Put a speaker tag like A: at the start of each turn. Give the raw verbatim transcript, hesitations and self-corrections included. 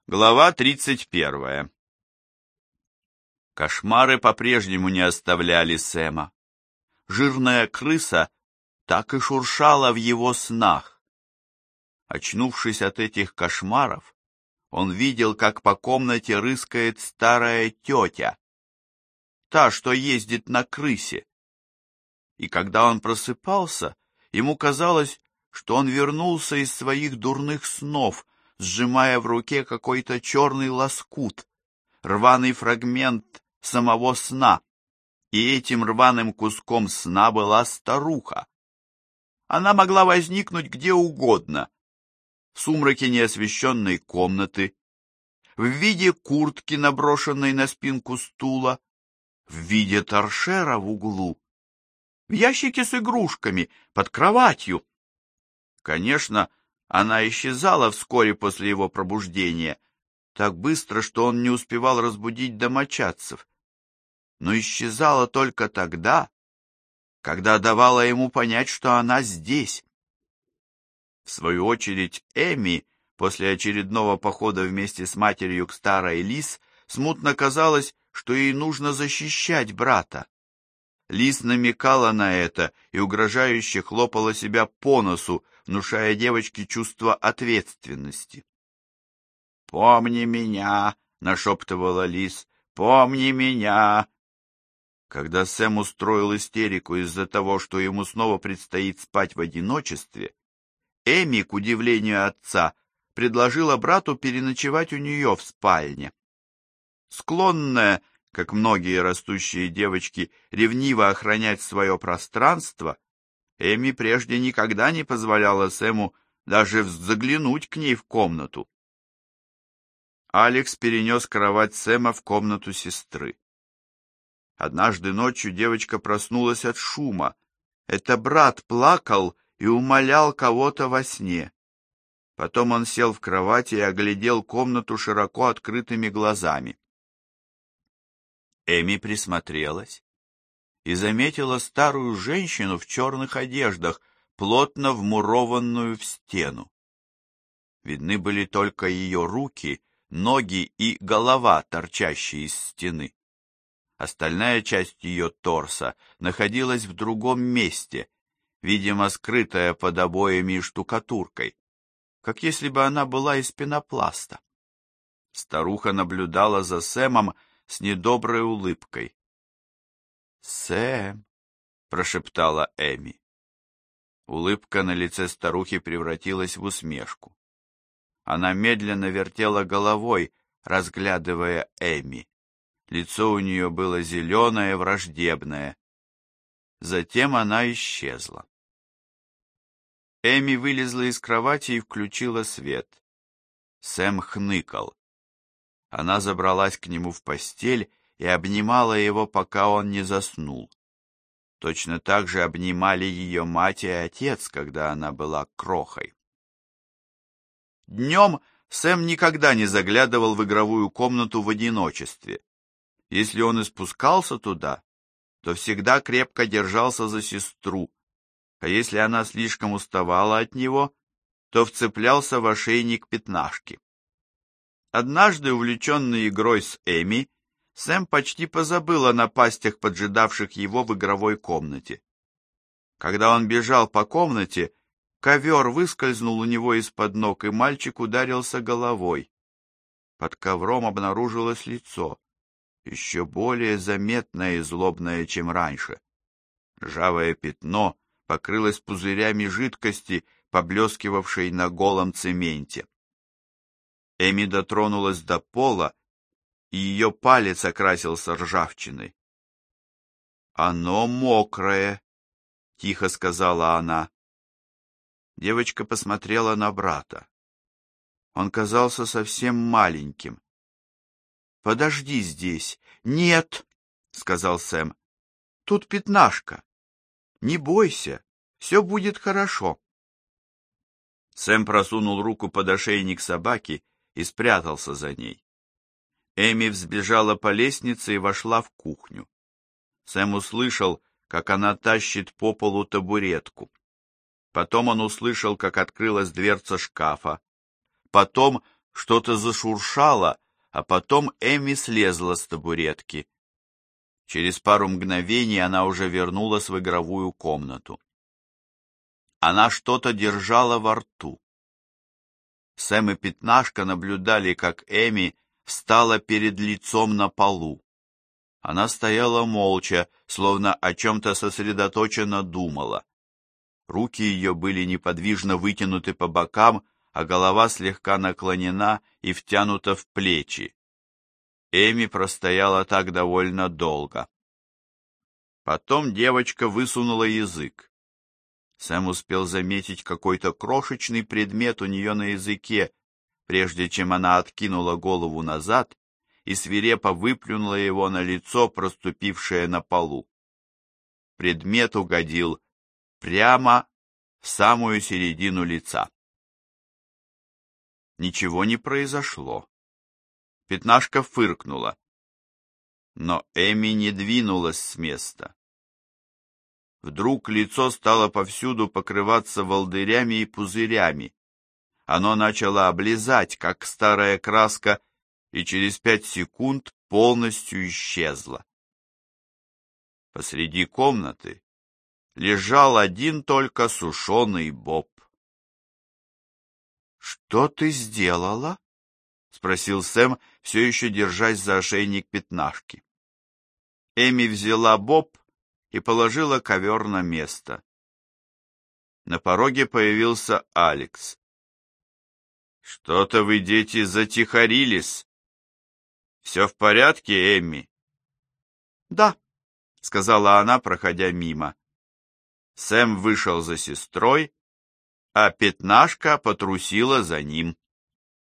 A: Глава тридцать первая. Кошмары по-прежнему не оставляли Сэма. Жирная крыса так и шуршала в его снах. Очнувшись от этих кошмаров, он видел, как по комнате рыскает старая тетя, та, что ездит на крысе. И когда он просыпался, ему казалось, что он вернулся из своих дурных снов, сжимая в руке какой-то черный лоскут, рваный фрагмент самого сна, и этим рваным куском сна была старуха. Она могла возникнуть где угодно, в сумраке неосвещенной комнаты, в виде куртки, наброшенной на спинку стула, в виде торшера в углу, в ящике с игрушками, под кроватью. Конечно, она исчезала вскоре после его пробуждения, так быстро, что он не успевал разбудить домочадцев, но исчезала только тогда, когда давала ему понять, что она здесь. В свою очередь, Эми, после очередного похода вместе с матерью к старой Лис, смутно казалось, что ей нужно защищать брата. Лис намекала на это и угрожающе хлопала себя по носу, внушая девочке чувство ответственности. «Помни меня!» — нашептывала Лис. «Помни меня!» Когда Сэм устроил истерику из-за того, что ему снова предстоит спать в одиночестве, Эми, к удивлению отца, предложила брату переночевать у нее в спальне. Склонная, как многие растущие девочки, ревниво охранять свое пространство, Эми прежде никогда не позволяла Сэму даже заглянуть к ней в комнату. Алекс перенес кровать Сэма в комнату сестры. Однажды ночью девочка проснулась от шума. Это брат плакал и умолял кого-то во сне. Потом он сел в кровати и оглядел комнату широко открытыми глазами. Эми присмотрелась и заметила старую женщину в черных одеждах, плотно вмурованную в стену. Видны были только ее руки, ноги и голова, торчащие из стены. Остальная часть ее торса находилась в другом месте, видимо, скрытая под обоями и штукатуркой, как если бы она была из пенопласта. Старуха наблюдала за Сэмом с недоброй улыбкой. «Сэм!» — прошептала Эми. Улыбка на лице старухи превратилась в усмешку. Она медленно вертела головой, разглядывая Эми. Лицо у нее было зеленое, враждебное. Затем она исчезла. Эми вылезла из кровати и включила свет. Сэм хныкал. Она забралась к нему в постель и обнимала его, пока он не заснул. Точно так же обнимали ее мать и отец, когда она была крохой. Днем Сэм никогда не заглядывал в игровую комнату в одиночестве. Если он и спускался туда, то всегда крепко держался за сестру, а если она слишком уставала от него, то вцеплялся в ошейник пятнашки. Однажды, увлеченный игрой с Эми, Сэм почти позабыл о напастях, поджидавших его в игровой комнате. Когда он бежал по комнате, ковер выскользнул у него из-под ног, и мальчик ударился головой. Под ковром обнаружилось лицо, еще более заметное и злобное, чем раньше. Ржавое пятно покрылось пузырями жидкости, поблескивавшей на голом цементе. Эми дотронулась до пола, и ее палец окрасился ржавчиной. «Оно мокрое», — тихо сказала она. Девочка посмотрела на брата. Он казался совсем маленьким. «Подожди здесь». «Нет», — сказал Сэм. «Тут пятнашко. Не бойся, все будет хорошо». Сэм просунул руку под ошейник собаки и спрятался за ней. Эми взбежала по лестнице и вошла в кухню. Сэм услышал, как она тащит по полу табуретку. Потом он услышал, как открылась дверца шкафа. Потом, Что-то зашуршало, а потом Эми слезла с табуретки. Через пару мгновений она уже вернулась в игровую комнату. Она что-то держала во рту. Сэм и Пятнашка наблюдали, как Эми встала перед лицом на полу. Она стояла молча, словно о чем-то сосредоточенно думала. Руки ее были неподвижно вытянуты по бокам, а голова слегка наклонена и втянута в плечи. Эми простояла так довольно долго. Потом девочка высунула язык. Сэм успел заметить какой-то крошечный предмет у нее на языке, прежде чем она откинула голову назад и свирепо выплюнула его на лицо, проступившее на полу. Предмет угодил прямо в самую середину лица. Ничего не произошло. Пятнашка фыркнула. Но Эми не двинулась с места. Вдруг лицо стало повсюду покрываться волдырями и пузырями. Оно начало облизать, как старая краска, и через пять секунд полностью исчезло. Посреди комнаты лежал один только сушеный боб. «Что ты сделала?» — спросил Сэм, все еще держась за ошейник Пятнашки. Эми взяла боб и положила ковер на место. На пороге появился Алекс. «Что-то вы, дети, затихарились. Все в порядке, Эмми?» «Да», — сказала она, проходя мимо. Сэм вышел за сестрой, а Пятнашка потрусила за ним.